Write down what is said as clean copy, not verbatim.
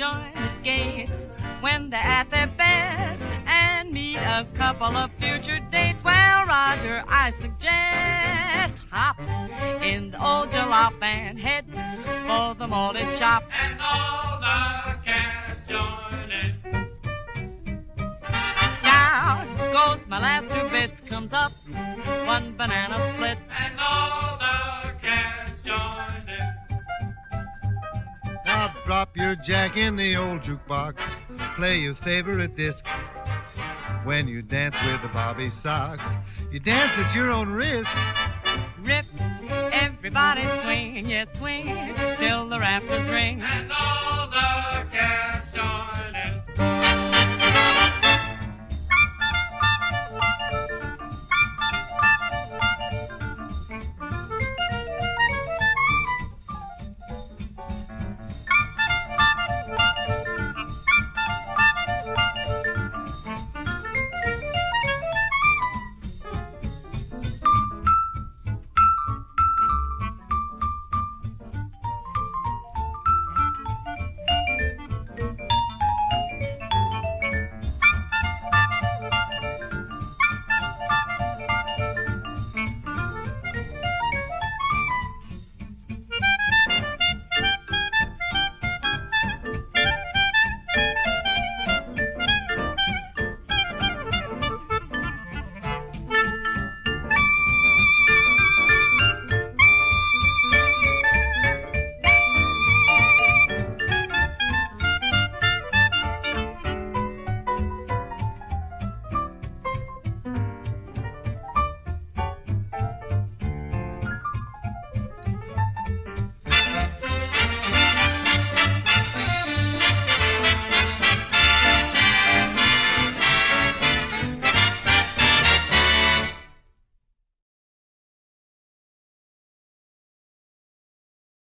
join its gates when they're at their best and meet a couple of future dates. Well, Roger, I suggest hop in the old jalop and head for the malted shop. And all the cats join in. Now goes my last 2 bits, comes up 1 banana split. And all the cats join in. Now drop your jack in the old jukebox, play your favorite disc. When you dance with the Bobby Sox, you dance at your own risk. Rip, everybody swing, yes swing, till the rafters ring. And all the cats